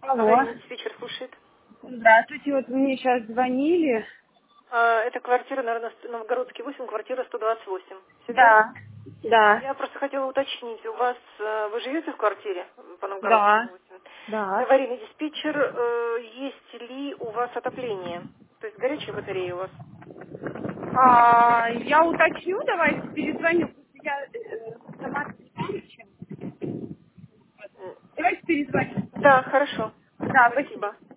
Алло. Аварийный диспетчер слушает. Здравствуйте, вот вы мне сейчас звонили. Это квартира, наверное, Новгородский 8, квартира 128. Все верно? Да. Да. Я просто хотела уточнить, у вас, вы живете в квартире по Новгородскому Да. 8? Да. Аварийный диспетчер, есть ли у вас отопление? То есть горячая батарея у вас? Я уточню, давайте перезвоню. Я сама не знаю, чем. М, Давайте перезвоню. Да, хорошо. Да, спасибо. Спасибо.